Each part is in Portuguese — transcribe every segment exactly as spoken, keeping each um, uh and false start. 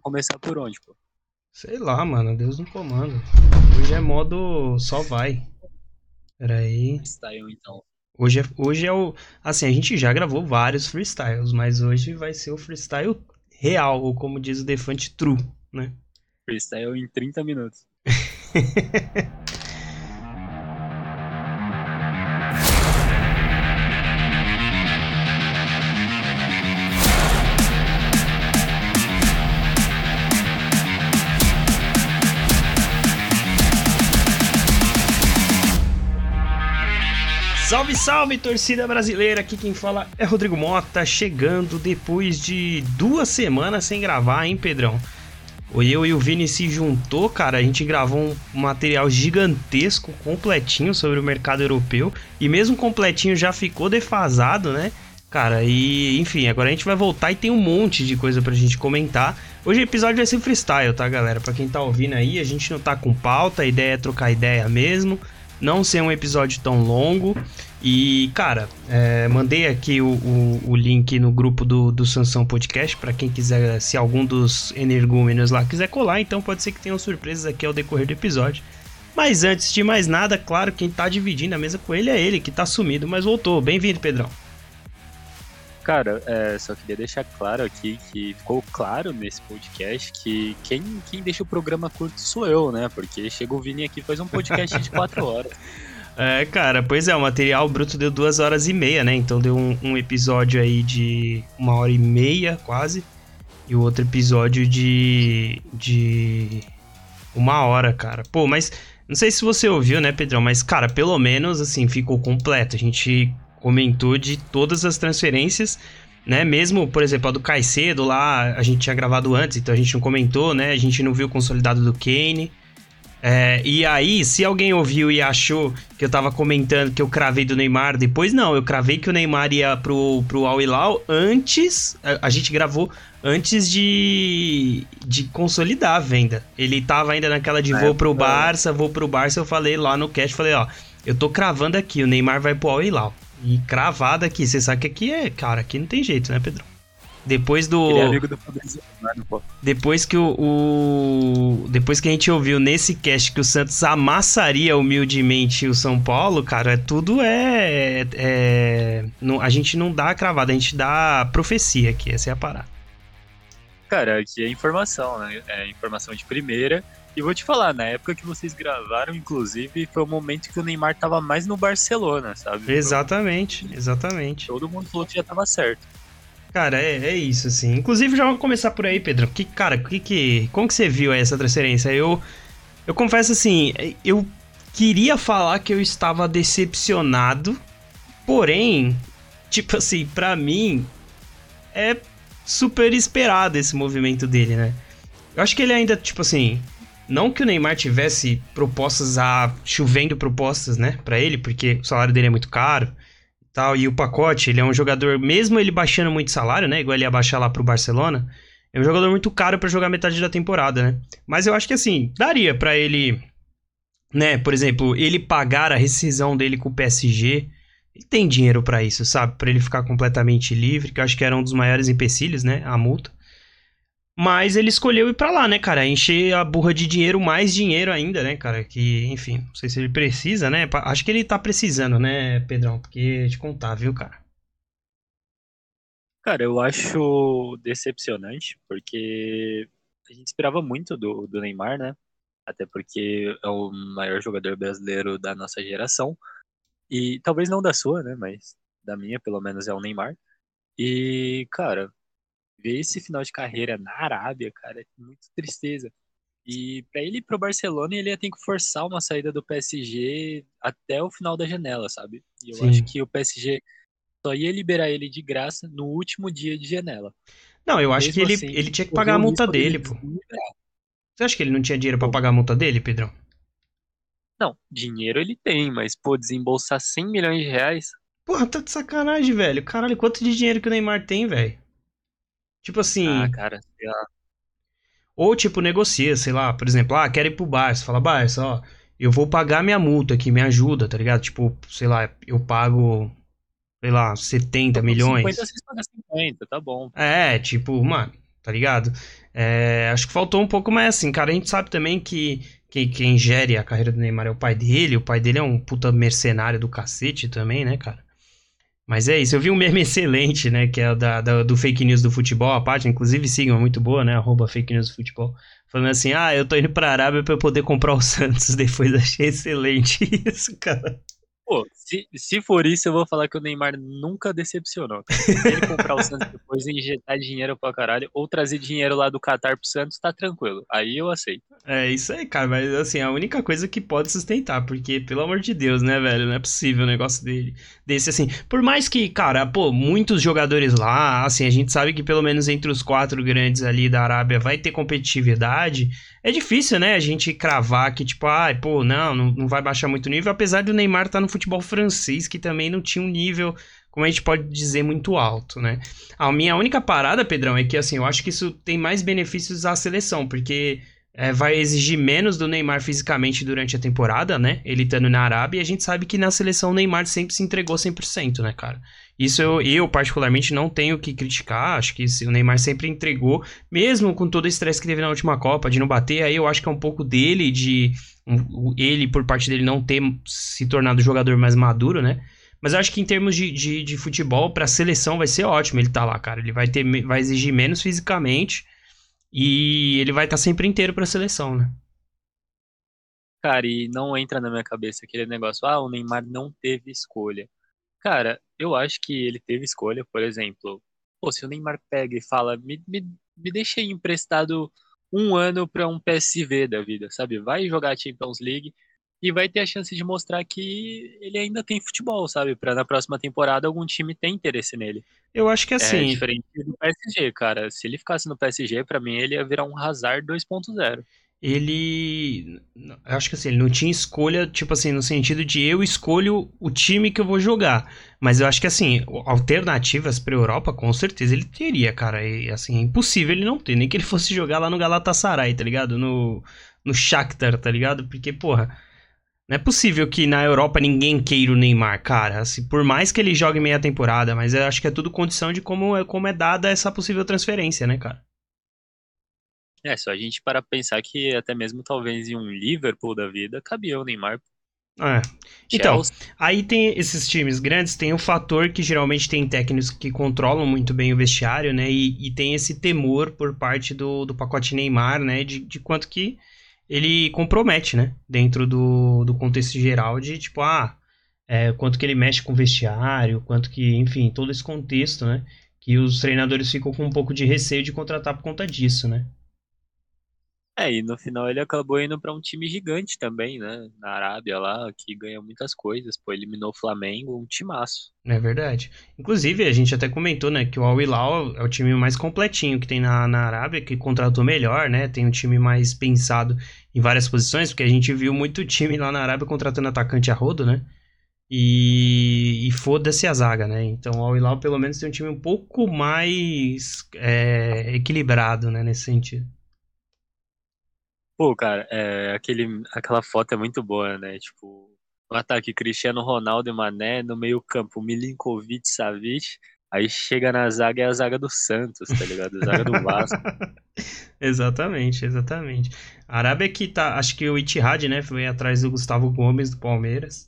começar por onde, pô? Sei lá, mano, Deus no comando. Hoje é modo só vai. Pera aí. Freestyle, então. Hoje é, hoje é o. Assim, a gente já gravou vários freestyles, mas hoje vai ser o freestyle real, ou como diz o Defante, true, né? Freestyle em trinta minutos. Salve, salve, torcida brasileira! Aqui quem fala é Rodrigo Mota, chegando depois de duas semanas sem gravar, hein, Pedrão? Eu e o Vini se juntou, cara, a gente gravou um material gigantesco, completinho sobre o mercado europeu, e mesmo completinho já ficou defasado, né, cara? E, enfim, agora a gente vai voltar e tem um monte de coisa pra gente comentar. Hoje o episódio vai ser freestyle, tá, galera? Pra quem tá ouvindo aí, a gente não tá com pauta, a ideia é trocar ideia mesmo. Não ser um episódio tão longo. E, cara, é, mandei aqui o, o, o link no grupo do, do Sansão Podcast para quem quiser, se algum dos energúmenos lá quiser colar, então pode ser que tenham surpresas aqui ao decorrer do episódio. Mas antes de mais nada, claro, quem tá dividindo a mesa com ele é ele, que tá sumido, mas voltou. Bem-vindo, Pedrão. Cara, é, só queria deixar claro aqui que ficou claro nesse podcast que quem, quem deixa o programa curto sou eu, né? Porque chega o Vini aqui e faz um podcast de quatro horas. É, cara, pois é, o material bruto deu duas horas e meia, né? Então deu um, um episódio aí de uma hora e meia, quase. E o outro episódio de... de... uma hora, cara. Pô, mas não sei se você ouviu, né, Pedrão? Mas, cara, pelo menos, assim, ficou completo. A gente comentou de todas as transferências, né? Mesmo, por exemplo, a do Caicedo lá, a gente tinha gravado antes, então a gente não comentou, né? A gente não viu o consolidado do Kane. É, e aí, se alguém ouviu e achou que eu tava comentando que eu cravei do Neymar, depois não, eu cravei que o Neymar ia pro, pro Al Hilal antes, a, a gente gravou antes de, de consolidar a venda. Ele tava ainda naquela de vou pro Barça, vou pro Barça, eu falei lá no cast, falei, ó, eu tô cravando aqui, o Neymar vai pro Al Hilal. E cravado aqui, você sabe que aqui é, cara, aqui não tem jeito, né, Pedro? Depois do... Ele é amigo do Fabrício Romano, pô. Depois que o, o... Depois que a gente ouviu nesse cast que o Santos amassaria humildemente o São Paulo, cara, tudo é... é não, a gente não dá cravada, a gente dá profecia aqui, essa é a parada. Cara, aqui é informação, né? É informação de primeira. E vou te falar, na época que vocês gravaram, inclusive, foi o momento que o Neymar tava mais no Barcelona, sabe? Exatamente, exatamente. Todo mundo falou que já tava certo. Cara, é, é isso, assim. Inclusive, já vamos começar por aí, Pedro. Que, cara, que, que, como que você viu essa transferência? Eu, eu confesso, assim, eu queria falar que eu estava decepcionado, porém, tipo assim, pra mim, é super esperado esse movimento dele, né? Eu acho que ele ainda, tipo assim, não que o Neymar tivesse propostas a... chovendo propostas, né, pra ele, porque o salário dele é muito caro. Tal, e o pacote, ele é um jogador, mesmo ele baixando muito salário, né, igual ele ia baixar lá pro Barcelona, é um jogador muito caro pra jogar metade da temporada, né, mas eu acho que assim, daria pra ele, né, por exemplo, ele pagar a rescisão dele com o P S G, ele tem dinheiro pra isso, sabe, pra ele ficar completamente livre, que eu acho que era um dos maiores empecilhos, né, a multa. Mas ele escolheu ir pra lá, né, cara? Encher a burra de dinheiro, mais dinheiro ainda, né, cara? Que, enfim, não sei se ele precisa, né? Acho que ele tá precisando, né, Pedrão? Porque te contar, viu, cara? Cara, eu acho decepcionante, porque a gente esperava muito do, do Neymar, né? Até porque é o maior jogador brasileiro da nossa geração. E talvez não da sua, né? Mas da minha, pelo menos, é o Neymar. E, cara, ver esse final de carreira na Arábia, cara, é muito tristeza. E pra ele ir pro Barcelona, ele ia ter que forçar uma saída do P S G até o final da janela, sabe? E eu acho Sim. que o P S G só ia liberar ele de graça no último dia de janela. Não, eu E acho que mesmo ele, assim, ele tinha que pagar correu a o multa risco dele dele, pô. desliberar. Você acha que ele não tinha dinheiro pra Pô, pagar a multa dele, Pedrão? não, dinheiro ele tem, mas, pô, desembolsar cem milhões de reais, Porra, tá de sacanagem, velho. Caralho, quanto de dinheiro que o Neymar tem, velho? Tipo ah, assim, cara, sei lá. ou tipo, negocia, sei lá, por exemplo, ah, quero ir pro Barça. Fala, Barça, ó, eu vou pagar minha multa aqui, me ajuda, tá ligado? Tipo, sei lá, eu pago, sei lá, setenta Pagou cinquenta, milhões. vocês pagam cinquenta, tá bom. É, tipo, mano, tá ligado? É, acho que faltou um pouco mais assim, cara. A gente sabe também que quem, quem gere a carreira do Neymar é o pai dele. O pai dele é um puta mercenário do cacete também, né, cara? Mas é isso, eu vi um meme excelente, né, que é o da, da- do fake news do futebol, a página, inclusive sigam, é muito boa, né, arroba fake news do futebol, falando assim, ah, eu tô indo pra Arábia pra eu poder comprar o Santos, depois achei excelente isso, cara. Pô, se, se for isso, eu vou falar que o Neymar nunca decepcionou, cara. Se ele comprar o Santos depois e injetar dinheiro pra caralho, ou trazer dinheiro lá do Qatar pro Santos, tá tranquilo. Aí eu aceito. É isso aí, cara, mas assim, a única coisa que pode sustentar, porque, pelo amor de Deus, né, velho, não é possível um negócio dele, desse assim. Por mais que, cara, pô, muitos jogadores lá, assim, a gente sabe que pelo menos entre os quatro grandes ali da Arábia vai ter competitividade, é difícil, né, a gente cravar que, tipo, ai, pô, não, não, não vai baixar muito o nível, apesar do Neymar estar no futebol francês, que também não tinha um nível, como a gente pode dizer, muito alto, né. A minha única parada, Pedrão, é que, assim, eu acho que isso tem mais benefícios à seleção, porque é, vai exigir menos do Neymar fisicamente durante a temporada, né? Ele estando na Arábia, e a gente sabe que na seleção o Neymar sempre se entregou cem por cento, né, cara? Isso eu, eu particularmente não tenho o que criticar, acho que o Neymar sempre entregou, mesmo com todo o estresse que teve na última Copa, de não bater, aí eu acho que é um pouco dele, de um, ele, por parte dele, não ter se tornado o jogador mais maduro, né? Mas eu acho que em termos de, de, de futebol, pra seleção vai ser ótimo ele tá lá, cara. Ele vai, ter, vai exigir menos fisicamente, e ele vai estar sempre inteiro pra seleção, né? Cara, e não entra na minha cabeça aquele negócio, ah, o Neymar não teve escolha. Cara, eu acho que ele teve escolha, por exemplo. Pô, se o Neymar pega e fala, me, me, me deixa aí emprestado um ano pra um P S V da vida, sabe? Vai jogar a Champions League e vai ter a chance de mostrar que ele ainda tem futebol, sabe? Pra na próxima temporada algum time ter interesse nele. Eu acho que É assim, diferente do P S G, cara. Se ele ficasse no P S G, pra mim ele ia virar um Hazard dois ponto zero. ele. Eu acho que assim, ele não tinha escolha, tipo assim, no sentido de eu escolho o time que eu vou jogar. Mas eu acho que assim, alternativas pra Europa, com certeza ele teria, cara. E assim, é impossível ele não ter. Nem que ele fosse jogar lá no Galatasaray, tá ligado? No, no Shakhtar, tá ligado? Porque, porra. Não é possível que na Europa ninguém queira o Neymar, cara. Assim, por mais que ele jogue meia temporada, mas eu acho que é tudo condição de como é, como é dada essa possível transferência, né, cara? É, só a gente para pensar que até mesmo talvez em um Liverpool da vida cabia o Neymar. É. Então, Chelsea. aí tem esses times grandes, tem o fator que geralmente tem técnicos que controlam muito bem o vestiário, né? E, e tem esse temor por parte do, do pacote Neymar, né? De, de quanto que ele compromete, né? Dentro do, do contexto geral de, tipo, ah, é, quanto que ele mexe com o vestiário, quanto que, enfim, todo esse contexto, né? Que os treinadores ficam com um pouco de receio de contratar por conta disso, né? É, e no final ele acabou indo para um time gigante também, né? Na Arábia lá, que ganha muitas coisas. Pô, eliminou o Flamengo, um timaço. Não é verdade. Inclusive, a gente até comentou, né, que o Al Hilal é o time mais completinho que tem na, na Arábia, que contratou melhor, né? Tem um time mais pensado em várias posições, porque a gente viu muito time lá na Arábia contratando atacante a rodo, né? E, e foda-se a zaga, né? Então o Al Hilal pelo menos tem um time um pouco mais é, equilibrado, né, nesse sentido. Pô, cara, é, aquele, aquela foto é muito boa, né? Tipo, no ataque Cristiano Ronaldo e Mané, no meio-campo Milinkovic, Savic, aí chega na zaga é a zaga do Santos, tá ligado? A zaga do Vasco. Exatamente, exatamente. A Arábia que tá, acho que o Ittihad, né, foi atrás do Gustavo Gomes do Palmeiras.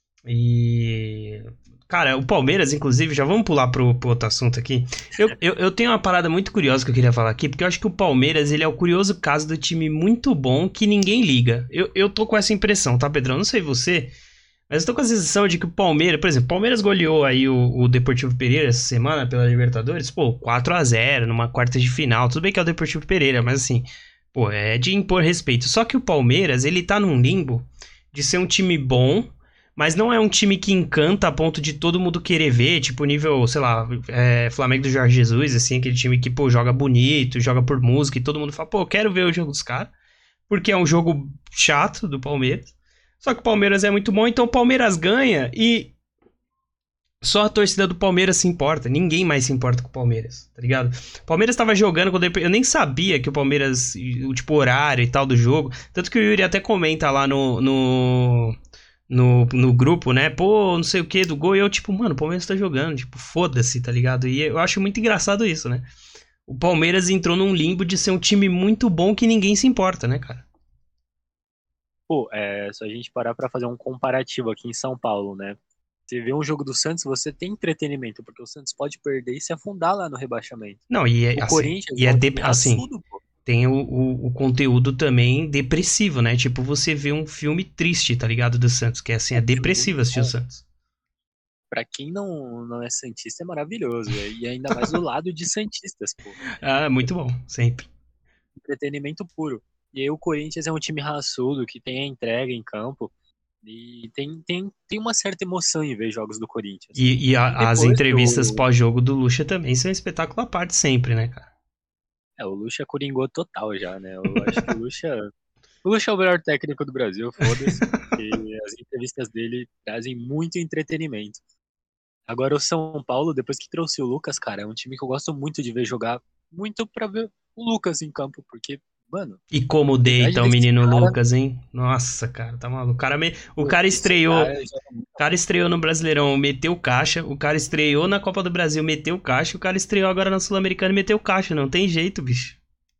E. Cara, o Palmeiras, inclusive, já vamos pular pro, pro outro assunto aqui. Eu, eu, eu tenho uma parada muito curiosa que eu queria falar aqui, porque eu acho que o Palmeiras, ele é o curioso caso do time muito bom que ninguém liga. Eu, eu tô com essa impressão, tá, Pedrão? Não sei você, mas eu tô com a sensação de que o Palmeiras, por exemplo, o Palmeiras goleou aí o, o Deportivo Pereira essa semana pela Libertadores, pô, quatro a zero numa quarta de final. Tudo bem que é o Deportivo Pereira, mas assim, pô, é de impor respeito. Só que o Palmeiras, ele tá num limbo de ser um time bom, mas não é um time que encanta a ponto de todo mundo querer ver, tipo nível, sei lá, é, Flamengo do Jorge Jesus, assim, aquele time que, pô, joga bonito, joga por música e todo mundo fala, pô, eu quero ver o jogo dos caras, porque é um jogo chato do Palmeiras. Só que o Palmeiras é muito bom, então o Palmeiras ganha e só a torcida do Palmeiras se importa. Ninguém mais se importa com o Palmeiras, tá ligado? O Palmeiras tava jogando quando eu nem sabia que o Palmeiras, o tipo, horário e tal do jogo. Tanto que o Yuri até comenta lá no, no, no, no grupo, né? Pô, não sei o que do gol. E eu, tipo, mano, o Palmeiras tá jogando. Tipo, foda-se, tá ligado? E eu acho muito engraçado isso, né? o Palmeiras entrou num limbo de ser um time muito bom que ninguém se importa, né, cara? Pô, é só a gente parar pra fazer um comparativo aqui em São Paulo, né? Você vê um jogo do Santos, você tem entretenimento, porque o Santos pode perder e se afundar lá no rebaixamento. Não, e é O assim, Corinthians e é é um de, time assim, raçudo, pô. tem o, o, o conteúdo também depressivo, né? Tipo, você vê um filme triste, tá ligado? Do Santos, que é assim, é É um filme depressivo muito assistir o bom. Santos. Pra quem não, não é santista, é maravilhoso, velho. E ainda mais do lado de santistas, pô. Ah, muito bom, sempre. Entretenimento puro. E aí o Corinthians é um time raçudo, que tem a entrega em campo. E tem, tem, tem uma certa emoção em ver jogos do Corinthians. E, e E a- as depois que entrevistas o. pós-jogo do Lucha também são um espetáculo à parte sempre, né, cara? É, o Lucha coringou total já, né? Eu acho que o Lucha. O Lucha é o melhor técnico do Brasil, foda-se. E as entrevistas dele trazem muito entretenimento. Agora o São Paulo, depois que trouxe o Lucas, cara, é um time que eu gosto muito de ver jogar. Muito pra ver o Lucas em campo, porque, mano, E como a idade deita o desse menino cara, Lucas, hein? Nossa, cara, tá maluco. O cara, me... o pô, cara esse estreou. cara joga muito. O cara estreou no Brasileirão, meteu caixa. O cara estreou na Copa do Brasil, meteu caixa. O cara estreou agora na Sul-Americana e meteu caixa. Não tem jeito, bicho.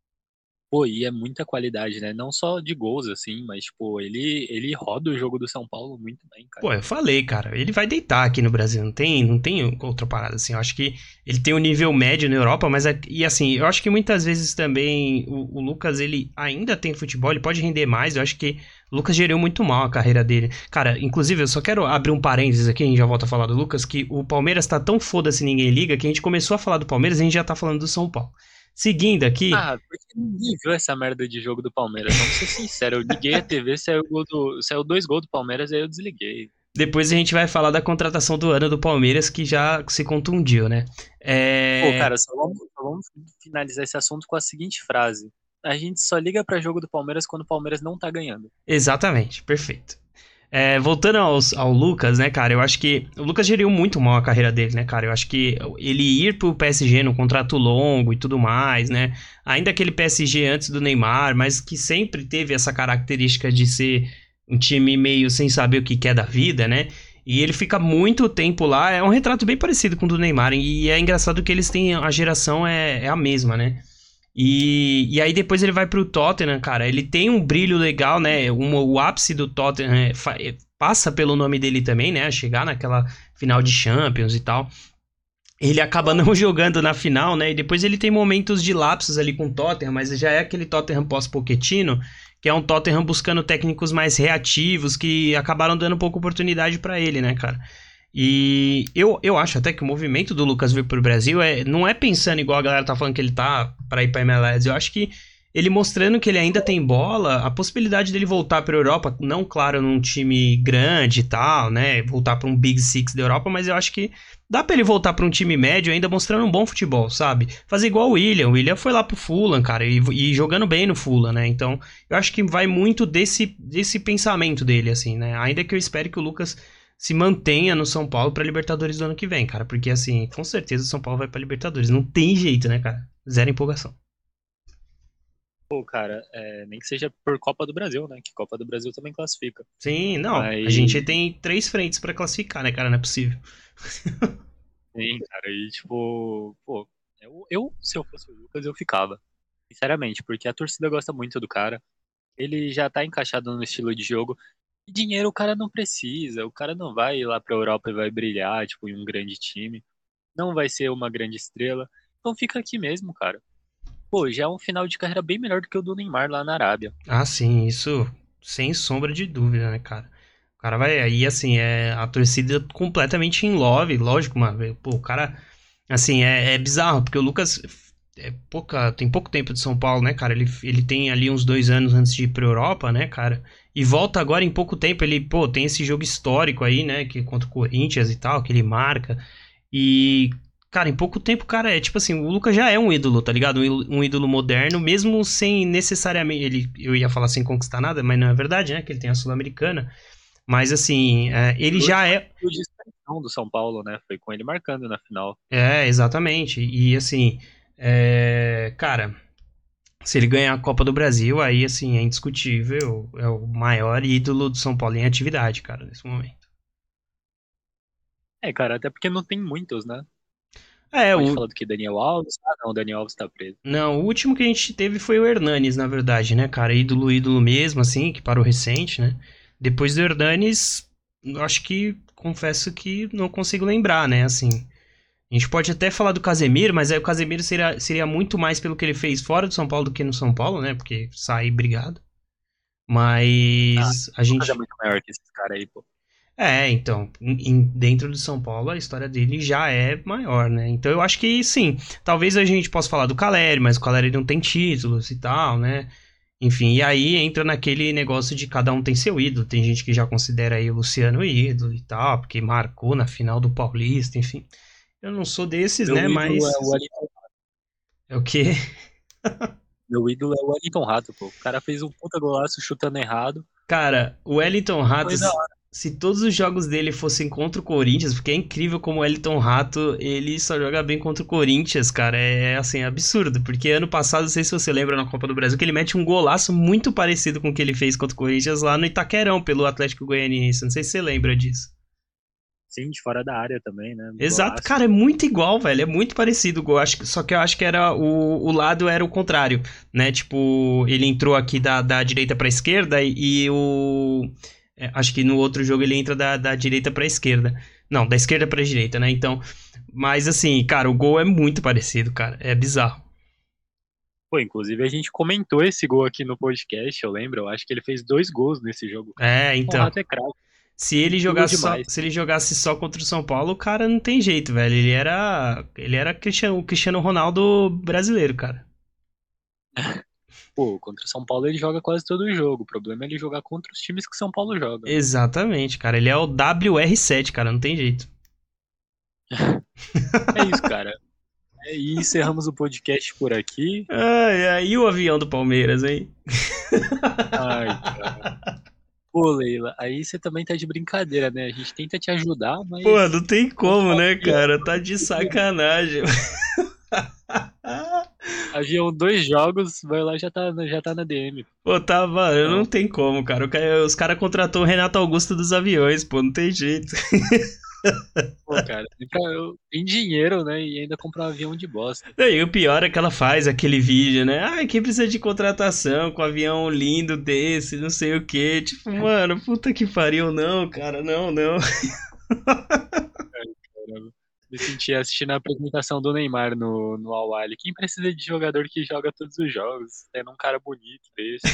Pô, e é muita qualidade, né? Não só de gols, assim, mas, tipo, ele, ele roda o jogo do São Paulo muito bem, cara. Pô, eu falei, cara, ele vai deitar aqui no Brasil, não tem, não tem outra parada, assim, eu acho que ele tem um nível médio na Europa, mas, é- e assim, eu acho que muitas vezes também o, o Lucas, ele ainda tem futebol, ele pode render mais, eu acho que o Lucas geriu muito mal a carreira dele. Cara, inclusive, eu só quero abrir um parênteses aqui, a gente já volta a falar do Lucas, que o Palmeiras tá tão foda-se ninguém liga, que a gente começou a falar do Palmeiras e a gente já tá falando do São Paulo. Seguindo aqui, Ah, porque ninguém viu essa merda de jogo do Palmeiras, vamos ser sinceros. Eu liguei a T V, saiu, gol do, saiu dois gols do Palmeiras, aí eu desliguei. depois a gente vai falar da contratação do ano do Palmeiras, que já se contundiu, né? Pô, É... cara, só vamos, só vamos finalizar esse assunto com a seguinte frase. A gente só liga pra jogo do Palmeiras quando o Palmeiras não tá ganhando. Exatamente, perfeito. É, voltando aos, ao Lucas, né, cara, eu acho que o Lucas geriu muito mal a carreira dele, né, cara? Eu acho que ele ir pro P S G no contrato longo e tudo mais, né? Ainda aquele P S G antes do Neymar, mas que sempre teve essa característica de ser um time meio sem saber o que quer da vida, né? E ele fica muito tempo lá, é um retrato bem parecido com o do Neymar, e é engraçado que eles têm, a geração é, é a mesma, né? E, e aí depois ele vai pro Tottenham, cara. Ele tem um brilho legal, né? Um, o ápice do Tottenham é, fa- é, passa pelo nome dele também, né? Chegar naquela final de Champions e tal. Ele acaba não jogando na final, né? E depois ele tem momentos de lapsos ali com o Tottenham, mas já é aquele Tottenham pós-Pochettino, que é um Tottenham buscando técnicos mais reativos, que acabaram dando pouca oportunidade pra ele, né, cara? E eu, eu acho até que o movimento do Lucas vir pro Brasil é, não é pensando igual a galera tá falando que ele tá pra ir pra M L S. Eu acho que ele mostrando que ele ainda tem bola, a possibilidade dele voltar pra Europa, não, claro, num time grande e tal, né? Voltar pra um Big Six da Europa, mas eu acho que dá pra ele voltar pra um time médio ainda mostrando um bom futebol, sabe? Fazer igual o William. O William foi lá pro Fulham, cara, e, e jogando bem no Fulham, né? Então, eu acho que vai muito desse, desse pensamento dele, assim, né? Ainda que eu espere que o Lucas se mantenha no São Paulo pra Libertadores do ano que vem, cara. Porque, assim, com certeza o São Paulo vai pra Libertadores. Não tem jeito, né, cara? Zero empolgação. Pô, cara, é, nem que seja por Copa do Brasil, né? Que Copa do Brasil também classifica. Sim, não. Mas, A gente tem três frentes pra classificar, né, cara? Não é possível. sim, cara, e tipo, pô, eu, eu, se eu fosse o Lucas, eu ficava. Sinceramente, porque a torcida gosta muito do cara. Ele já tá encaixado no estilo de jogo. E dinheiro o cara não precisa. O cara não vai ir lá pra Europa e vai brilhar, tipo, em um grande time. Não vai ser uma grande estrela. Então fica aqui mesmo, cara. Pô, já é um final de carreira bem melhor do que o do Neymar lá na Arábia. Ah, sim, isso sem sombra de dúvida, né, cara? O cara vai aí, assim, é a torcida completamente in love, lógico, mano. Pô, o cara, assim, é, é bizarro, porque o Lucas é pouca, tem pouco tempo de São Paulo, né, cara? Ele, ele tem ali uns dois anos antes de ir pra Europa, né, cara? E volta agora em pouco tempo. Ele, pô, tem esse jogo histórico aí, né, que contra o Corinthians e tal, que ele marca. E, cara, em pouco tempo, cara, é tipo assim, o Lucas já é um ídolo, tá ligado? Um ídolo, um ídolo moderno, mesmo sem necessariamente. Ele, eu ia falar sem conquistar nada, mas não é verdade, né? Que ele tem a Sul-Americana. Mas assim, é, ele Foi já é. o de expressão do São Paulo, né? Foi com ele marcando na final. É, exatamente. E assim, é, cara, se ele ganhar a Copa do Brasil, aí assim, é indiscutível. É o maior ídolo do São Paulo em atividade, cara, nesse momento. É, cara, até porque não tem muitos, né? É, Pode o, falar do que? Daniel Alves? Ah, não, o Daniel Alves tá preso. não, o último que a gente teve foi o Hernanes, na verdade, né, cara? Ídolo, ídolo mesmo, assim, que parou recente, né? Depois do Hernanes, eu acho que, confesso que não consigo lembrar, né, assim. A gente pode até falar do Casemiro, mas aí o Casemiro seria, seria muito mais pelo que ele fez fora do São Paulo do que no São Paulo, né? Porque sair brigado. Ah, Mas a o Lucas é gente. muito maior que esses caras aí, pô. É, então, em- em- dentro do São Paulo a história dele já é maior, né? Então eu acho que sim. Talvez a gente possa falar do Caleri, mas o Caleri não tem títulos e tal, né? Enfim, e aí entra naquele negócio de cada um tem seu ídolo. Tem gente que já considera aí o Luciano ídolo e tal, porque marcou na final do Paulista, enfim. Eu não sou desses, né? Meu ídolo é Mas o Wellington. é o quê? Meu ídolo é o Wellington Rato, pô. O cara fez um puta golaço chutando errado. Cara, o Wellington E foi da Rato, hora. se todos os jogos dele fossem contra o Corinthians, porque é incrível como o Wellington Rato, ele só joga bem contra o Corinthians, cara, é assim, absurdo, porque ano passado, não sei se você lembra na Copa do Brasil, que ele mete um golaço muito parecido com o que ele fez contra o Corinthians lá no Itaquerão, pelo Atlético Goianiense, não sei se você lembra disso. Sim, de fora da área também, né? Exato, Golaço. cara, é muito igual, velho, é muito parecido o gol, acho, que- só que eu acho que era o, o lado era o contrário, né, tipo, ele entrou aqui da, da direita pra esquerda e, e o... é, acho que no outro jogo ele entra da, da direita pra esquerda, não, da esquerda pra direita, né, então, mas assim, cara, o gol é muito parecido, cara, é bizarro. Pô, inclusive a gente comentou esse gol aqui no podcast, eu lembro. Eu acho que ele fez dois gols nesse jogo, cara. É, O então, Rato é craque, se ele ídolo jogasse só, demais. se ele jogasse só contra o São Paulo, o cara não tem jeito, velho, ele era, ele era Cristiano, o Cristiano Ronaldo brasileiro, cara. Pô, contra o São Paulo ele joga quase todo o jogo. O problema é ele jogar contra os times que o São Paulo joga, né? Exatamente, cara. Ele é o W R sete, cara, não tem jeito. É isso, cara. E encerramos o podcast por aqui. Ai, ai, e o avião do Palmeiras, hein? Ai, cara. Pô, Leila, aí você também tá de brincadeira, né? A gente tenta te ajudar, Pô, mas não tem nosso como, né, avião, cara? Tá de sacanagem. avião dois jogos, vai lá já tá, já tá na D M. Pô, tava. Não Então, tem como, cara. O cara- Os caras contratou o Renato Augusto dos aviões, pô, não tem jeito. pô, cara, tem, pra, eu- tem dinheiro, né? E ainda comprar um avião de bosta. E o pior é que ela faz aquele vídeo, né? Ai, quem precisa de contratação com um avião lindo desse, não sei o quê. Tipo, mano, puta que pariu, não, cara, não, não. Caramba. Me senti assistindo a apresentação do Neymar no, no Al-Ahly. Quem precisa de jogador que joga todos os jogos? Tendo um cara bonito desse.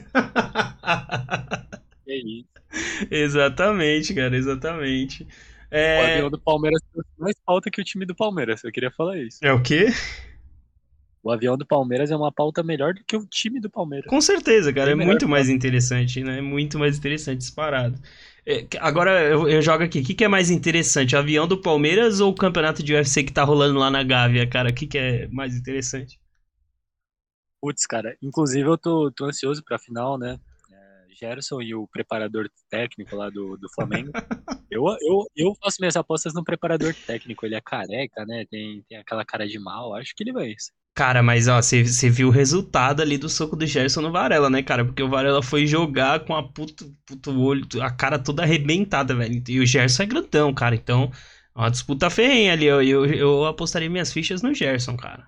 E é isso. Exatamente, cara, exatamente. O avião É, do Palmeiras trouxe mais pauta que o time do Palmeiras. Eu queria falar isso. é o quê? O avião do Palmeiras é uma pauta melhor do que o time do Palmeiras. Com certeza, cara, é Bem melhor muito mais pauta. interessante, né? É muito mais interessante, disparado. É, que- agora eu, eu jogo aqui. O que, que é mais interessante? O avião do Palmeiras ou o campeonato de U F C que tá rolando lá na Gávea, cara? O que, que é mais interessante? Putz, cara. Inclusive eu tô, tô ansioso pra final, né? É, Gerson e o preparador técnico lá do, do Flamengo. Eu, eu, eu faço minhas apostas no preparador técnico. Ele é careca, né? Tem, tem aquela cara de mal. Acho que ele vai. Cara, mas ó, você viu o resultado ali do soco do Gerson no Varela, né, cara? Porque o Varela foi jogar com a puta, puta olho, a cara toda arrebentada, velho. E o Gerson é grandão, cara. Então, é uma disputa ferrenha ali. Eu, eu, eu apostaria minhas fichas no Gerson, cara.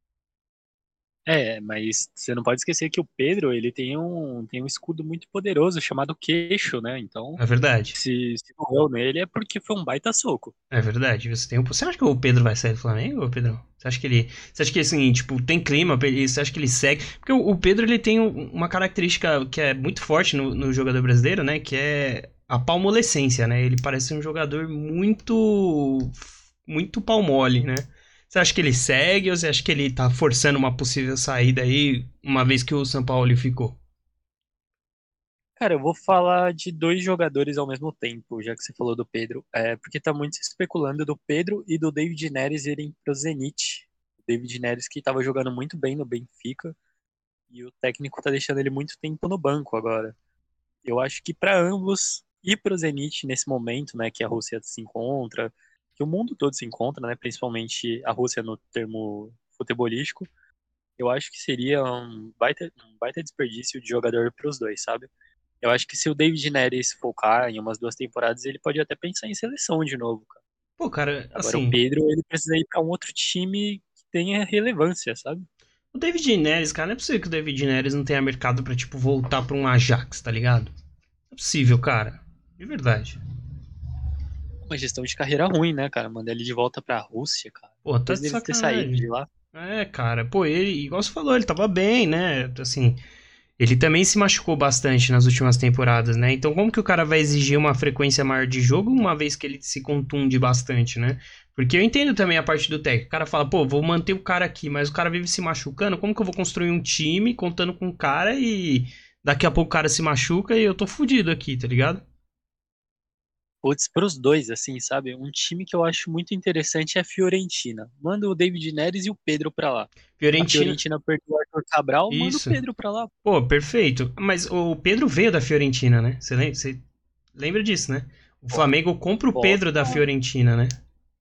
É, mas você não pode esquecer que o Pedro, ele tem um, tem um escudo muito poderoso chamado queixo, né? Então, É verdade. se, se doeu nele é porque foi um baita soco. É verdade. Você tem um... Você acha que o Pedro vai sair do Flamengo, Pedro? Você acha que ele. Você acha que assim, tipo, tem clima pra ele? Você acha que ele segue? Porque o, o Pedro ele tem um- uma característica que é muito forte no, no jogador brasileiro, né? Que é a palmolescência, né? Ele parece um jogador muito. Muito pau mole, né? Você acha que ele segue ou você acha que ele tá forçando uma possível saída aí, uma vez que o São Paulo ficou? Cara, eu vou falar de dois jogadores ao mesmo tempo, já que você falou do Pedro. É, porque tá muito se especulando do Pedro e do David Neres irem pro Zenit. O David Neres que tava jogando muito bem no Benfica e o técnico tá deixando ele muito tempo no banco agora. Eu acho que para ambos ir pro Zenit nesse momento, né, que a Rússia se encontra, que o mundo todo se encontra, né, principalmente a Rússia no termo futebolístico, eu acho que seria um baita, um baita desperdício de jogador para os dois, sabe? Eu acho que se o David Neres focar em umas duas temporadas, ele pode até pensar em seleção de novo, cara. Pô, cara, Agora o assim, Pedro, ele precisa ir pra um outro time que tenha relevância, sabe? o David Neres, cara, não é possível que o David Neres não tenha mercado pra, tipo, voltar pra um Ajax, tá ligado? Não é possível, cara. De verdade. Uma gestão de carreira ruim, né, cara? Mandar ele de volta pra Rússia, cara. Pô, tá Depois de dele ter saído sacanagem. de lá. É, cara, pô, ele, igual você falou, ele tava bem, né? Assim, ele também se machucou bastante nas últimas temporadas, né? Então, como que o cara vai exigir uma frequência maior de jogo uma vez que ele se contunde bastante, né? Porque eu entendo também a parte do técnico. O cara fala, pô, vou manter o cara aqui, mas o cara vive se machucando. Como que eu vou construir um time contando com o cara e daqui a pouco o cara se machuca e eu tô fudido aqui, tá ligado? Putz, pros dois, assim, sabe? Um time que eu acho muito interessante é a Fiorentina. Manda o David Neres e o Pedro pra lá. A Fiorentina. Fiorentina perdeu o Arthur Cabral, manda o Isso. Pedro pra lá. Pô, perfeito. Mas o Pedro veio da Fiorentina, né? Você lembra, você lembra disso, né? O Pô, Flamengo compra o posso Pedro da falar. Fiorentina, né?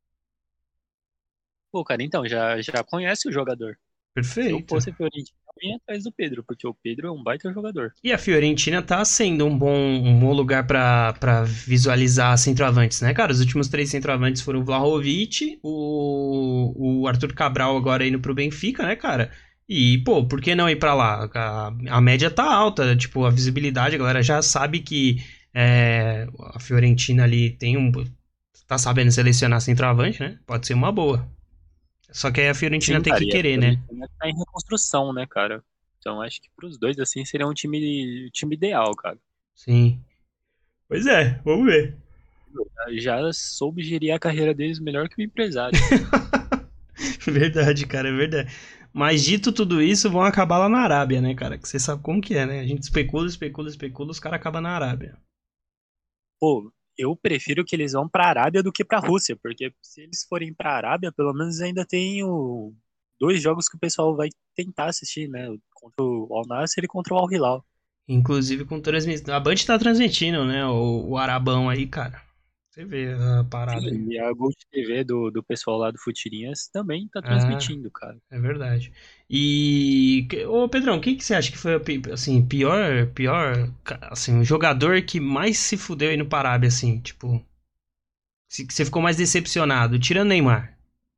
Pô, cara, então, já, já conhece o jogador. Se eu Perfeito. fosse a Fiorentina, eu ia atrás do Pedro, porque o Pedro é um baita jogador. E a Fiorentina tá sendo um bom, um bom lugar pra pra visualizar centroavantes, né, cara? Os últimos três centroavantes foram o Vlahovic, o, o Arthur Cabral agora indo pro Benfica, né, cara? E, pô, por que não ir pra lá? A, a média tá alta, tipo, a visibilidade, a galera já sabe que é, a Fiorentina ali tem um. Tá sabendo selecionar centroavante, né? Pode ser uma boa. Só que aí a Fiorentina Sim, tem que cara, e a querer, né? Fiorentina tá em reconstrução, né, cara? Então acho que pros dois, assim, seria um time, o time ideal, cara. Sim. Pois é, vamos ver. Já soube gerir a carreira deles melhor que o empresário. Verdade, cara, é verdade. Mas dito tudo isso, vão acabar lá na Arábia, né, cara? Que você sabe como que é, né? A gente especula, especula, especula, os caras acabam na Arábia. Pô, eu prefiro que eles vão pra Arábia do que pra Rússia, porque se eles forem pra Arábia, pelo menos ainda tem o... dois jogos que o pessoal vai tentar assistir, né? Contra o Al Nassr e contra o Al Hilal. Inclusive com transmissão. A Band tá transmitindo, né? O, o Arabão aí, cara. Você vê a parada aí. Sim, e a Gol T V do, do pessoal lá do Futirinhas também tá Ah, transmitindo, cara. é verdade. E. que- Ô, Pedrão, o que, que você acha que foi o pi- assim, pior, pior, ca- assim, o jogador que mais se fudeu aí no Parábia, assim, tipo. se- Que você ficou mais decepcionado, tirando Neymar.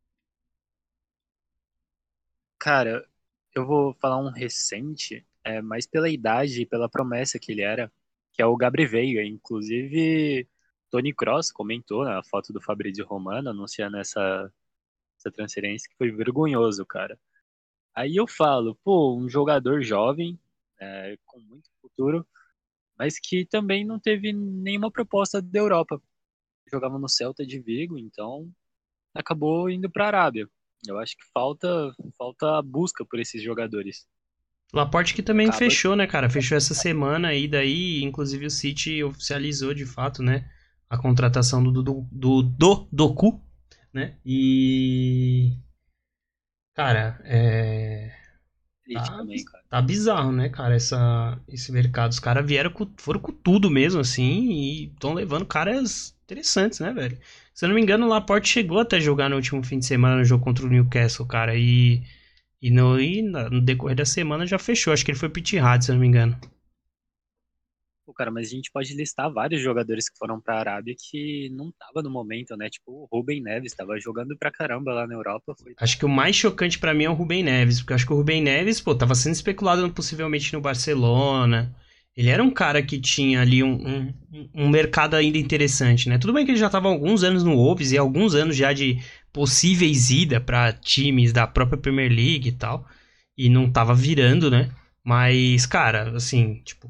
Cara, eu vou falar um recente, é, mais pela idade e pela promessa que ele era, que é o Gabri Veiga. Inclusive, Tony Kroos comentou na foto do Fabrizio Romano anunciando essa, essa transferência que foi vergonhoso, cara. Aí eu falo, pô, um jogador jovem, é, com muito futuro, mas que também não teve nenhuma proposta da Europa. Jogava no Celta de Vigo, então acabou indo para a Arábia. Eu acho que falta falta a busca por esses jogadores. Laporte que E também acaba fechou, né, cara? Fechou essa semana aí, daí, inclusive, o City oficializou de fato, né? A contratação do, do, do, do Doku, né? E. Cara, é. triste Tá, também, cara. tá bizarro, né, cara, essa, esse mercado. Os caras vieram com, foram com tudo mesmo, assim, e estão levando caras interessantes, né, velho? Se eu não me engano, o Laporte chegou até jogar no último fim de semana no jogo contra o Newcastle, cara, e. E no, e no decorrer da semana já fechou. Acho que ele foi pro Etihad, se eu não me engano. Pô, cara, mas a gente pode listar vários jogadores que foram pra Arábia que não tava no momento, né? Tipo, o Rubem Neves tava jogando pra caramba lá na Europa, foi Acho que o mais chocante pra mim é o Rubem Neves, porque eu acho que o Rubem Neves, pô, tava sendo especulado possivelmente no Barcelona. Ele era um cara que tinha ali um, um, um mercado ainda interessante, né? Tudo bem que ele já tava há alguns anos no Wolves e alguns anos já de possíveis ida pra times da própria Premier League e tal, e não tava virando, né? Mas, cara, assim, tipo,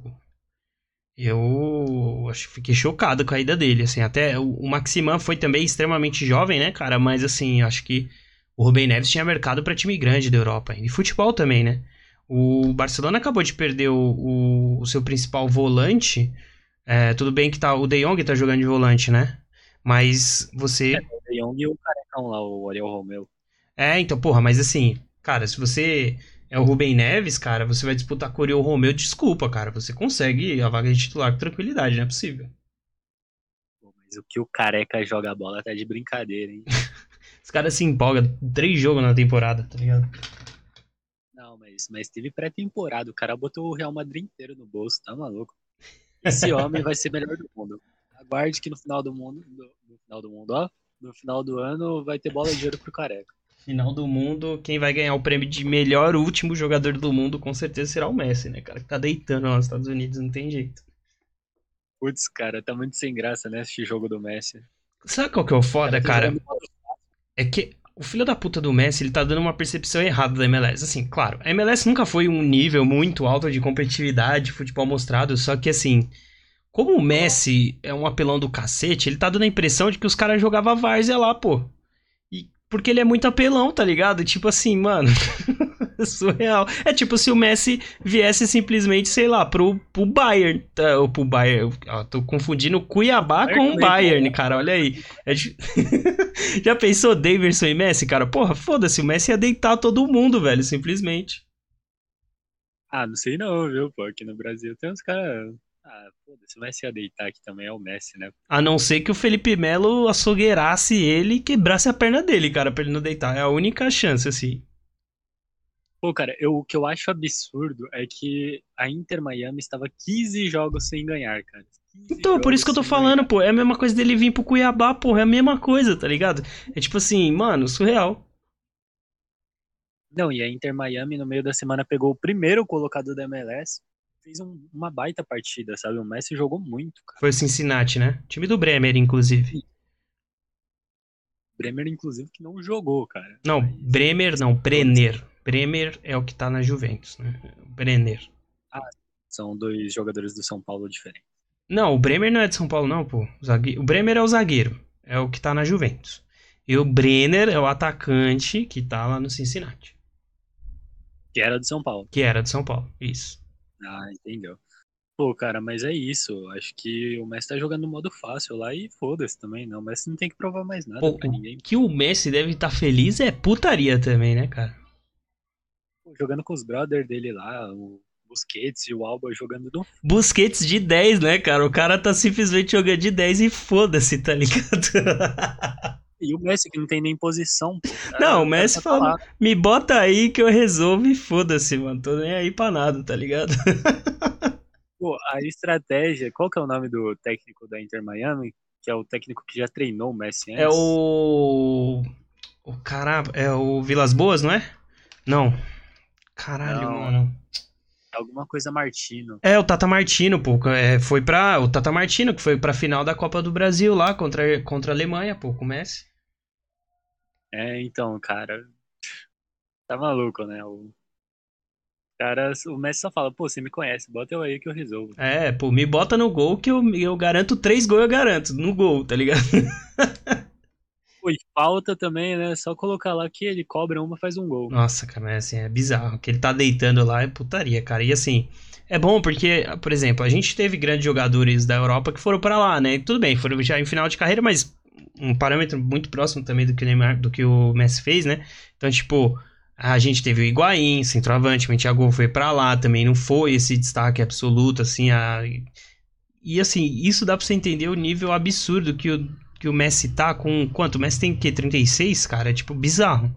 eu acho que fiquei chocado com a ida dele, assim, até o, o Maximan foi também extremamente jovem, né, cara, mas assim, acho que o Rubem Neves tinha mercado para time grande da Europa, e futebol também, né? O Barcelona acabou de perder o, o, o seu principal volante, é, tudo bem que tá, o De Jong tá jogando de volante, né? Mas é, você... o De Jong e o carecão lá, o Ariel Romeu. É, então, porra, mas assim, cara, se você é o Rubem Neves, cara, você vai disputar com o Oriol Romeu, desculpa, cara, você consegue a vaga de titular com tranquilidade, não é possível. Pô, mas o que o Careca joga bola tá de brincadeira, hein? Os caras se empolgam, três jogos na temporada, tá ligado? Não, mas, mas teve pré-temporada, o cara botou o Real Madrid inteiro no bolso, tá maluco? Esse homem vai ser melhor do mundo. Aguarde que no final do mundo, no, no final do mundo, ó, no final do ano vai ter bola de ouro pro Careca. Final do mundo, quem vai ganhar o prêmio de melhor último jogador do mundo com certeza será o Messi, né, cara? Que tá deitando lá nos Estados Unidos, não tem jeito. Putz, cara, tá muito sem graça, né, esse jogo do Messi. Sabe qual que é o O cara foda, tá cara? jogando modo É que o filho da puta do Messi, ele tá dando uma percepção errada da M L S. Assim, claro, a M L S nunca foi um nível muito alto de competitividade, de futebol mostrado, só que assim, como o Messi é um apelão do cacete, ele tá dando a impressão de que os caras jogavam várzea lá, pô. E porque ele é muito apelão, tá ligado? Tipo assim, mano. Surreal. É tipo se o Messi viesse simplesmente, sei lá, pro, pro Bayern. Tá, ou pro Bayern. Ó, tô confundindo Cuiabá Bayern com o também, Bayern, pô. cara. Olha aí. É de- Já pensou Daverson e Messi, cara? Porra, foda-se, o Messi ia deitar todo mundo, velho, simplesmente. Ah, não sei não, viu, pô, aqui no Brasil tem uns caras... Ah, foda-se, o Messi ia deitar aqui também, é o Messi, né? A não ser que o Felipe Melo açougueirasse ele e quebrasse a perna dele, cara, pra ele não deitar. É a única chance, assim. Pô, cara, eu, o que eu acho absurdo é que a Inter Miami estava quinze jogos sem ganhar, cara. quinze Então, por isso que eu jogos tô sem falando, ganhar. pô. É a mesma coisa dele vir pro Cuiabá, porra. É a mesma coisa, tá ligado? É tipo assim, mano, surreal. Não, e a Inter Miami no meio da semana pegou o primeiro colocado da M L S, fez um- uma baita partida, sabe? O Messi jogou muito, cara. Foi o Cincinnati, né? Time do Bremer, inclusive. E o Bremer, inclusive, que não jogou, cara. Não, Mas Bremer não, Brenner. Bremer é o que tá na Juventus, né? Brenner. ah, são dois jogadores do São Paulo diferentes. Não, o Bremer não é de São Paulo, não, pô. O, zague... o Bremer é o zagueiro. É o que tá na Juventus. E o Brenner é o atacante que tá lá no Cincinnati. Que era do São Paulo. Que era de São Paulo. Isso. Ah, entendeu. Pô, cara, mas é isso. Acho que o Messi tá jogando no modo fácil lá e foda-se também, não. O Messi não tem que provar mais nada Pô, pra o ninguém. que o Messi deve estar feliz é putaria também, né, cara? Pô, jogando com os brothers dele lá, o Busquets e o Alba jogando no. Busquets de dez, né, cara? O cara tá simplesmente jogando de dez e foda-se, tá ligado? E o Messi, que não tem nem posição, pô. O Não, cara, o o cara Messi só tá fala, lá. me bota aí que eu resolvo e foda-se, mano. Tô nem aí pra nada, tá ligado? Pô, a estratégia. Qual que é o nome do técnico da Inter Miami? Que é o técnico que já treinou o Messi É antes? o. O cara. É o Vilas Boas, não é? Não. Caralho, Não, mano. é alguma coisa Martino. É o Tata Martino, pô. É, foi pra. O Tata Martino, que foi pra final da Copa do Brasil lá contra, contra a Alemanha, pô, com o Messi. É, então, cara, tá maluco, né? O cara, o Messi só fala, pô, você me conhece, bota eu aí que eu resolvo. É, pô, me bota no gol que eu, eu garanto três gols, eu garanto. No gol, tá ligado? Pô, e falta também, né? Só colocar lá que ele cobra uma, faz um gol. Nossa, cara, mas assim, é bizarro. O que ele tá deitando lá é putaria, cara. E assim, é bom porque, por exemplo, a gente teve grandes jogadores da Europa que foram pra lá, né? Tudo bem, foram já em final de carreira, mas um parâmetro muito próximo também do que o Neymar, do que o Messi fez, né? Então, tipo, a gente teve o Higuaín, centroavante, o Thiago foi pra lá, também não foi esse destaque absoluto, assim, a... E assim, isso dá pra você entender o nível absurdo que o, que o Messi tá com... Quanto? O Messi tem o quê? trinta e seis, cara? É tipo bizarro.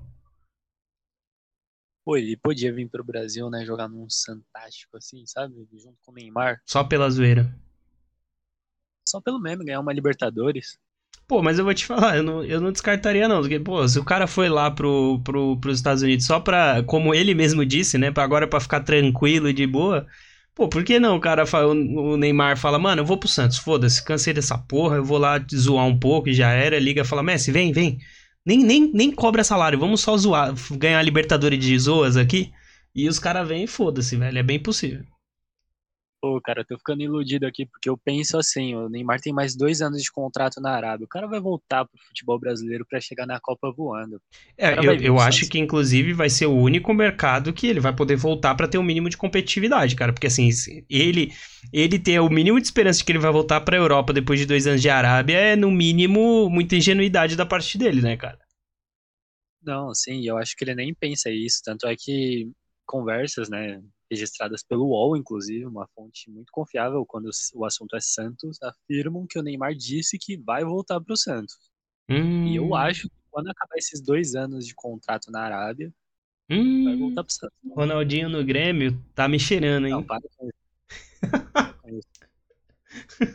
Pô, ele podia vir pro Brasil, né? Jogar num Santástico, assim, sabe? Junto com o Neymar. Só pela zoeira. Só pelo meme, ganhar uma Libertadores. Pô, mas eu vou te falar, eu não, eu não descartaria não, porque, pô, se o cara foi lá pro, pro, pros Estados Unidos só pra, como ele mesmo disse, né, pra agora pra ficar tranquilo e de boa, pô, por que não o cara, fa- o o Neymar fala, mano, eu vou pro Santos, foda-se, cansei dessa porra, eu vou lá zoar um pouco e já era, liga e fala, Messi, vem, vem, nem, nem, nem cobra salário, vamos só zoar, ganhar a Libertadores de zoas aqui, e os caras vêm e foda-se, velho, é bem possível. Pô, cara, eu tô ficando iludido aqui, porque eu penso assim, o Neymar tem mais dois anos de contrato na Arábia. O cara vai voltar pro futebol brasileiro pra chegar na Copa voando. O É, cara eu, vai vir eu pro acho Santos. que inclusive vai ser o único mercado que ele vai poder voltar pra ter um mínimo de competitividade, cara. Porque assim, se ele ele ter o mínimo de esperança de que ele vai voltar pra Europa depois de dois anos de Arábia é, no mínimo, muita ingenuidade da parte dele, né, cara? Não, sim, eu acho que ele nem pensa isso. Tanto é que conversas, né, registradas pelo U O L, inclusive, uma fonte muito confiável quando o assunto é Santos, afirmam que o Neymar disse que vai voltar pro Santos. E eu Hum, acho que quando acabar esses dois anos de contrato na Arábia, vai hum, voltar pro Santos. Ronaldinho no Grêmio tá me cheirando, Não, hein? para com isso. Para com isso.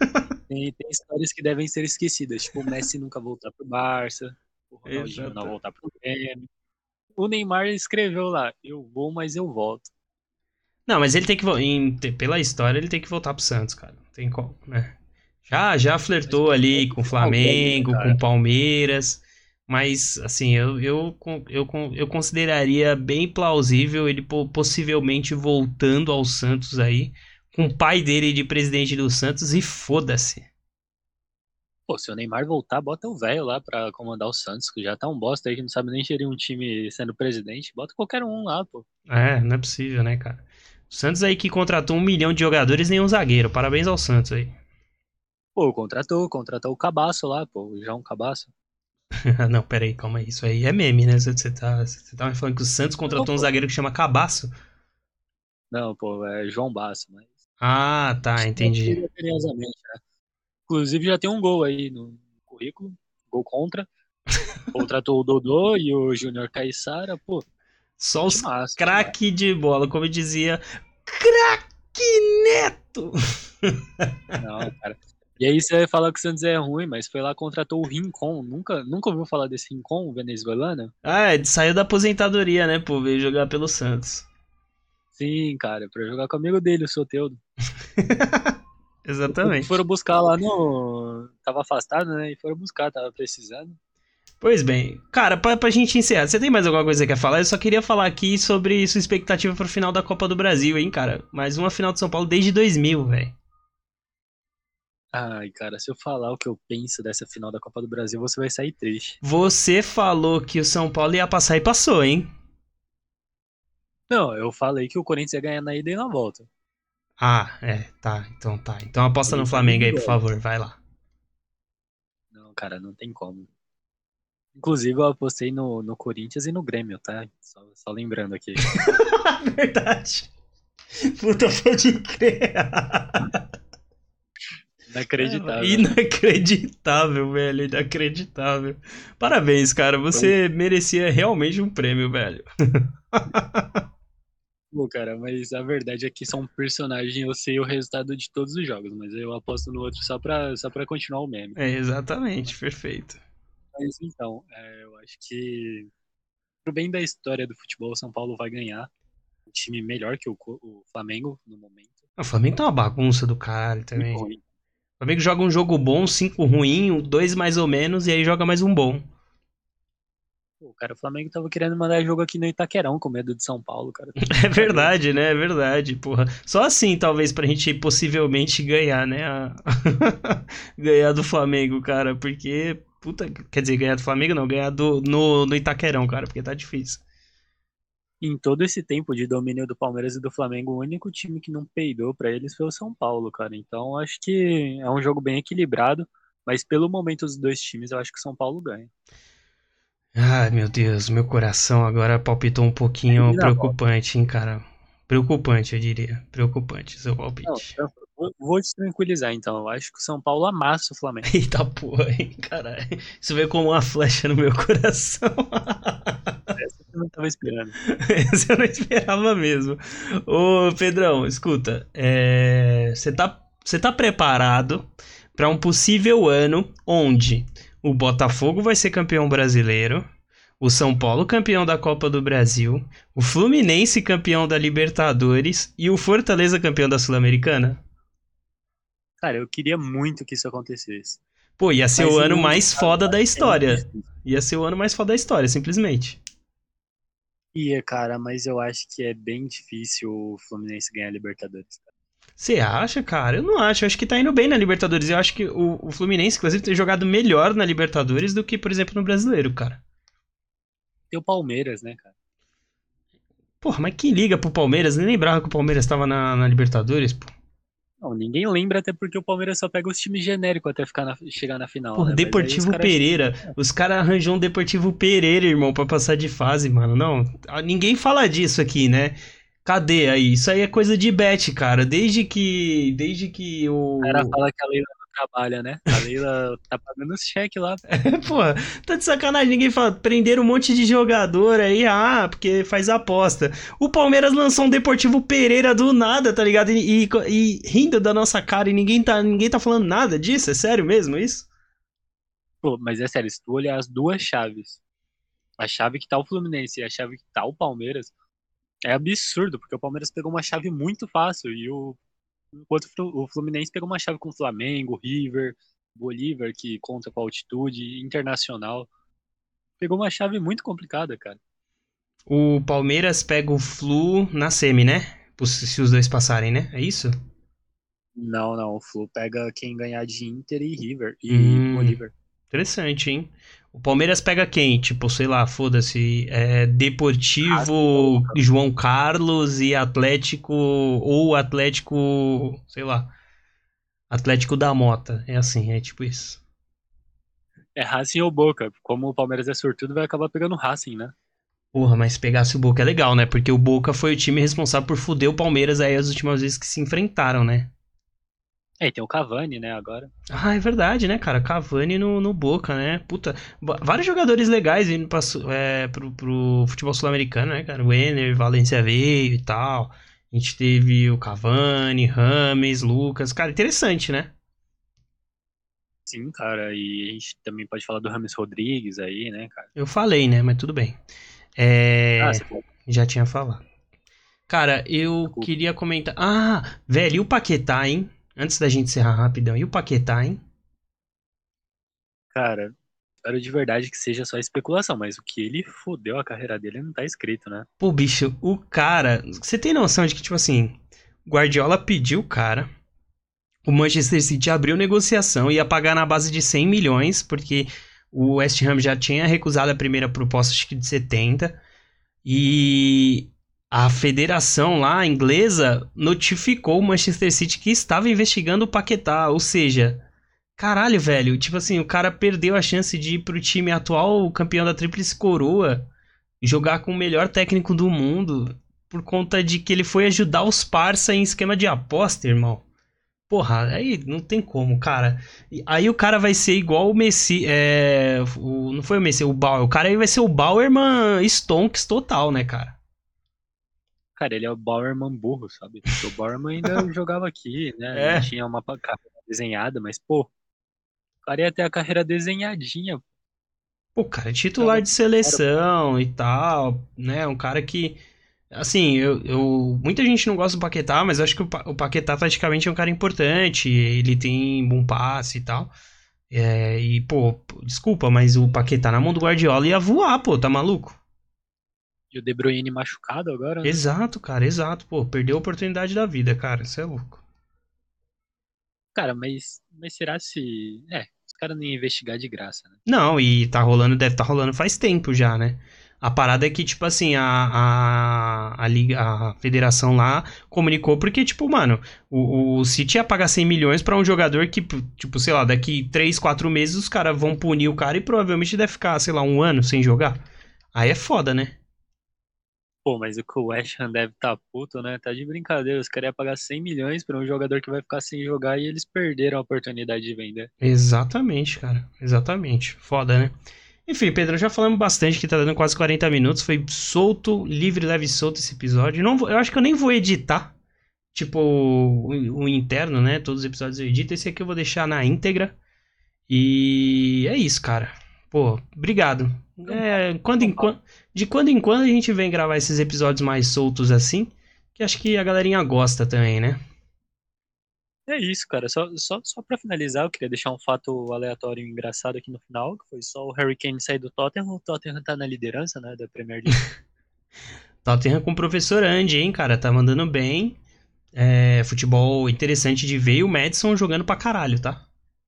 Tem, tem histórias que devem ser esquecidas, tipo o Messi nunca voltar pro Barça, o Ronaldinho Exato. não voltar pro Grêmio. O Neymar escreveu lá, eu vou, mas eu volto. Não, mas ele tem que. vo- em- te- pela história, ele tem que voltar pro Santos, cara. Não tem como, né? Já, já Mas flertou o ali com o futebol velho, né, Flamengo, com o cara? Palmeiras. Mas, assim, eu, eu, con- eu, con- eu consideraria bem plausível ele po- possivelmente voltando ao Santos aí, com o pai dele de presidente do Santos e foda-se. Pô, se o Neymar voltar, bota o velho lá pra comandar o Santos, que já tá um bosta aí que não sabe nem gerir um time sendo presidente. Bota qualquer um lá, pô. É, não é possível, né, cara? O Santos aí que contratou um milhão de jogadores e nenhum zagueiro. Parabéns ao Santos aí. Pô, contratou, contratou o Cabaço lá, pô, o João Cabaço. Não, pera aí, calma aí. Isso aí é meme, né? Você você tá, você tá me falando que o Santos Não, contratou um pô. zagueiro que chama Cabaço? Não, pô, é João Basso, mas. Ah, tá, entendi. Carinhosamente, né? Inclusive já tem um gol aí no currículo, gol contra. Contratou o Dodô e o Júnior Caissara, pô, Só os timaço, timaço. craque de bola, como dizia, craque Neto! Não, cara. E aí você vai falar que o Santos é ruim, mas foi lá contratou o Rincon. Nunca, nunca ouviu falar desse Rincon venezuelano? Ah, ele saiu da aposentadoria, né, pô? Veio jogar pelo Santos. Sim, cara, pra jogar com o amigo dele, o Soteldo. Exatamente. Foram buscar lá no. Tava afastado, né? E foram buscar, tava precisando. Pois bem, cara, pra, pra gente encerrar, você tem mais alguma coisa que quer falar? Eu só queria falar aqui sobre sua expectativa pro final da Copa do Brasil, hein, cara? Mais uma final de São Paulo desde dois mil, velho. Ai, cara, se eu falar o que eu penso dessa final da Copa do Brasil, você vai sair triste. Você falou que o São Paulo ia passar e passou, hein? Não, eu falei que o Corinthians ia ganhar na ida e na volta. Ah, é, tá, então tá. Então aposta no Falei que Flamengo aí, por duvidoso. favor, vai lá. Não, cara, não tem como. Inclusive, eu apostei no, no Corinthians e no Grêmio, tá? Só, só lembrando aqui. Verdade. Puta, pode crer. Inacreditável. Inacreditável, velho. Inacreditável. Parabéns, cara. Você merecia realmente um prêmio, velho. Pô, cara, mas a verdade é que são personagens, eu sei o resultado de todos os jogos, mas eu aposto no outro só pra, só pra continuar o meme. É, exatamente. Perfeito. Mas então, é, eu acho que, pro bem da história do futebol, o São Paulo vai ganhar. Um time melhor que o, Co- o Flamengo no momento. O Flamengo tá uma bagunça do caralho Muito também. ruim. O Flamengo joga um jogo bom, cinco ruim, dois mais ou menos, e aí joga mais um bom. Pô, cara, o Flamengo tava querendo mandar jogo aqui no Itaquerão com medo de São Paulo, cara. É verdade, né? É verdade, porra. Só assim, talvez, pra gente possivelmente ganhar, né? A- ganhar do Flamengo, cara. Porque, puta, quer dizer, ganhar do Flamengo não, ganhar do, no, no Itaquerão, cara, porque tá difícil. Em todo esse tempo de domínio do Palmeiras e do Flamengo, o único time que não peidou pra eles foi o São Paulo, cara. Então acho que é um jogo bem equilibrado, mas pelo momento dos dois times, eu acho que o São Paulo ganha. Ai, meu Deus, meu coração agora palpitou um pouquinho E na volta. preocupante, hein, cara. Preocupante, eu diria. Preocupante, seu Não, palpite. eu vou, vou te tranquilizar então. Eu acho que o São Paulo amassa o Flamengo. Eita porra, hein, caralho. Isso veio como uma flecha no meu coração. Essa eu não tava esperando. Essa eu não esperava mesmo. Ô, Pedrão, escuta. é, Você tá, você tá preparado para um possível ano onde o Botafogo vai ser campeão brasileiro, o São Paulo campeão da Copa do Brasil, o Fluminense campeão da Libertadores e o Fortaleza campeão da Sul-Americana? Cara, eu queria muito que isso acontecesse. Pô, ia ser Mas o em ano último mais caso, foda eu da acho que é muito história. difícil. Ia ser o ano mais foda da história, simplesmente. Ia, cara, mas eu acho que é bem difícil o Fluminense ganhar a Libertadores. Você acha, cara? Eu não acho. Eu acho que tá indo bem na Libertadores. Eu acho que o, o Fluminense, inclusive, tem jogado melhor na Libertadores do que, por exemplo, no Brasileiro, cara. Tem o Palmeiras, né, cara? Porra, mas quem liga pro Palmeiras? Nem lembrava que o Palmeiras tava na, na Libertadores, pô. Não, ninguém lembra até porque o Palmeiras só pega os times genéricos até ficar na- chegar na final, Porra, né? Mas aí os Deportivo caras. Pereira. Os caras arranjou um Deportivo Pereira, irmão, pra passar de fase, mano. Não, ninguém fala disso aqui, né? Cadê aí? Isso aí é coisa de bet, cara. Desde que. Desde que o. O cara fala que a lei trabalha, né? A Leila tá pagando os cheques lá. Porra, tá de sacanagem. Ninguém fala, prenderam um monte de jogador aí, ah, porque faz aposta. O Palmeiras lançou um Deportivo Pereira do nada, tá ligado? E, e, e rindo da nossa cara e ninguém tá, ninguém tá falando nada disso. É sério mesmo isso? Pô, mas é sério, se tu olhar as duas chaves, a chave que tá o Fluminense e a chave que tá o Palmeiras, é absurdo, porque o Palmeiras pegou uma chave muito fácil e o enquanto o Fluminense pegou uma chave com o Flamengo, River, Bolívar, que conta com a altitude, Internacional. Pegou uma chave muito complicada, cara. O Palmeiras pega o Flu na semi, né? Se os dois passarem, né? É isso? Não, não. O Flu pega quem ganhar de Inter e River e Hum, Bolívar. interessante, hein? O Palmeiras pega quem? Tipo, sei lá, foda-se. É Deportivo, Racing, João Carlos e Atlético. Ou Atlético. Sei lá. Atlético da Mota. É assim, é tipo isso. é Racing ou Boca. Como o Palmeiras é sortudo, vai acabar pegando Racing, né? Porra, mas se pegasse o Boca é legal, né? Porque o Boca foi o time responsável por foder o Palmeiras aí as últimas vezes que se enfrentaram, né? É, e tem o Cavani, né, agora. Ah, é verdade, né, cara? Cavani no, no Boca, né? Puta, vários jogadores legais indo pra, é, pro, pro futebol sul-americano, né, cara? O Enner, Valencia veio e tal. A gente teve o Cavani, Rames, Lucas. Cara, interessante, né? Sim, cara. E a gente também pode falar do Rames Rodrigues aí, né, cara? Eu falei, né? Mas tudo bem. É... Ah, você falou. Já tinha falado. Cara, eu Desculpa. queria comentar... Ah, velho, e o Paquetá, hein? Antes da gente encerrar rapidão. E o Paquetá, hein? Cara, espero de verdade que seja só especulação, mas o que ele fodeu a carreira dele não tá escrito, né? Pô, bicho, o cara... Você tem noção de que, tipo assim... Guardiola pediu o cara... O Manchester City abriu negociação e ia pagar na base de cem milhões, porque o West Ham já tinha recusado a primeira proposta, acho que de setenta. E a federação lá, inglesa, notificou o Manchester City que estava investigando o Paquetá. Ou seja, caralho, velho. Tipo assim, o cara perdeu a chance de ir pro time atual campeão da Tríplice Coroa, jogar com o melhor técnico do mundo, por conta de que ele foi ajudar os parça em esquema de aposta, irmão. Porra, aí não tem como, cara. Aí o cara vai ser igual o Messi. É, o, não foi o Messi, o Bauer. O cara aí vai ser o Bauerman Stonks total, né, cara? Cara, ele é o Bowerman burro, sabe? Porque o Bowerman ainda jogava aqui, né? Ele É. tinha uma pa- carreira desenhada, mas, pô, o cara ia ter a carreira desenhadinha. Pô, cara, titular Jogava de fora, pô. seleção e tal, né? Um cara que. Assim, eu, eu- muita gente não gosta do Paquetá, mas eu acho que o, Pa- o Paquetá taticamente é um cara importante. Ele tem bom passe e tal. É, e, pô, desculpa, mas o Paquetá na mão do Guardiola ia voar, pô, tá maluco? E o De Bruyne machucado agora, né? Exato, cara, exato. Pô, perdeu a oportunidade da vida, cara. Isso é louco. Cara, mas, mas será se. É, os caras não iam investigar de graça, né? Não, e tá rolando, deve tá rolando faz tempo já, né? A parada é que, tipo assim, a, a, a, liga, a federação lá comunicou porque, tipo, mano, o, o City ia pagar cem milhões pra um jogador que, tipo, sei lá, daqui três, quatro meses os caras vão punir o cara e provavelmente deve ficar, sei lá, um ano sem jogar. Aí é foda, né? Pô, mas o que o West Ham deve tá puto, né? Tá de brincadeira. Os caras iam pagar cem milhões pra um jogador que vai ficar sem jogar e eles perderam a oportunidade de vender. Exatamente, cara. Exatamente. Foda, né? Enfim, Pedro, já falamos bastante que tá dando quase quarenta minutos. Foi solto, livre, leve e solto esse episódio. Não vou- eu acho que eu nem vou editar. Tipo, o, o interno, né? Todos os episódios eu edito. Esse aqui eu vou deixar na íntegra. E é isso, cara. Pô, obrigado. Então, É, quando em, então, quan- de quando em quando a gente vem gravar esses episódios mais soltos assim. Que acho que a galerinha gosta também, né? é isso, cara. Só, só, só pra finalizar, eu queria deixar um fato aleatório e engraçado aqui no final, que foi só o Harry Kane sair do Tottenham. O Tottenham tá na liderança, né, da Premier League. Tottenham com o professor Andy, hein, cara? Tá mandando bem. É, futebol interessante de ver e o Madison jogando pra caralho, tá?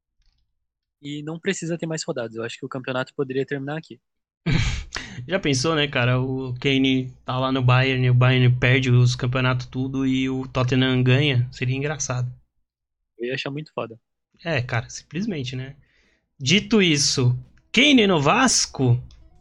E não precisa ter mais rodadas. Eu acho que o campeonato poderia terminar aqui. Já pensou, né, cara? O Kane tá lá no Bayern, o Bayern perde os campeonatos tudo e o Tottenham ganha. Seria engraçado. Eu ia achar muito foda. É, cara, simplesmente, né? Dito isso, Kane no Vasco?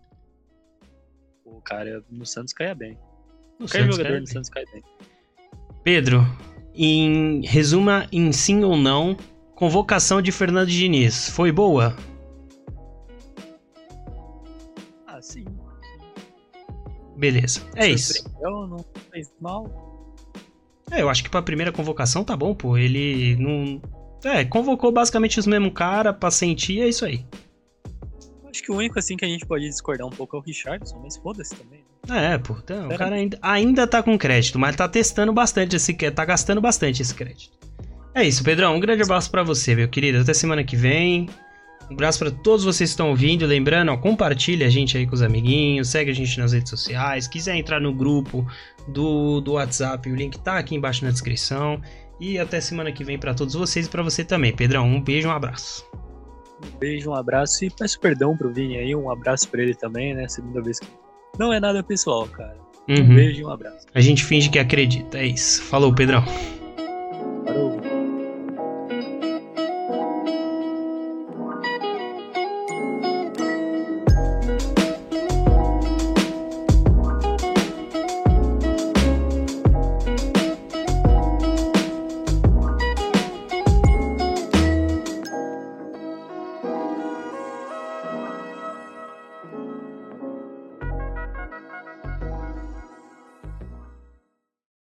O cara no Santos caia bem. O Qualquer Santos jogador cai no bem. Santos cai bem. Pedro, em resuma em sim ou não, convocação de Fernando Diniz, foi boa? Ah, sim. Beleza, é isso. Não fez mal. É, eu acho que pra primeira convocação tá bom, pô. Ele não... É, convocou basicamente os mesmos cara pra sentir, é isso aí. Acho que o único, assim, que a gente pode discordar um pouco é o Richarlison, mas foda-se também. Né? É, pô, então, o cara ainda, ainda tá com crédito, mas tá testando bastante esse crédito, tá gastando bastante esse crédito. É isso, Pedrão, um grande abraço pra você, meu querido, até semana que vem. Um abraço pra todos vocês que estão ouvindo, lembrando, ó, compartilha a gente aí com os amiguinhos, segue a gente nas redes sociais, quiser entrar no grupo do, do WhatsApp, o link tá aqui embaixo na descrição. E até semana que vem pra todos vocês e pra você também, Pedrão, um beijo, um abraço. Um beijo, um abraço e peço perdão pro Vini aí, um abraço pra ele também, né, segunda vez que... Não é nada pessoal, cara. Um Uhum. beijo e um abraço. A gente finge que acredita, é isso. Falou, Pedrão.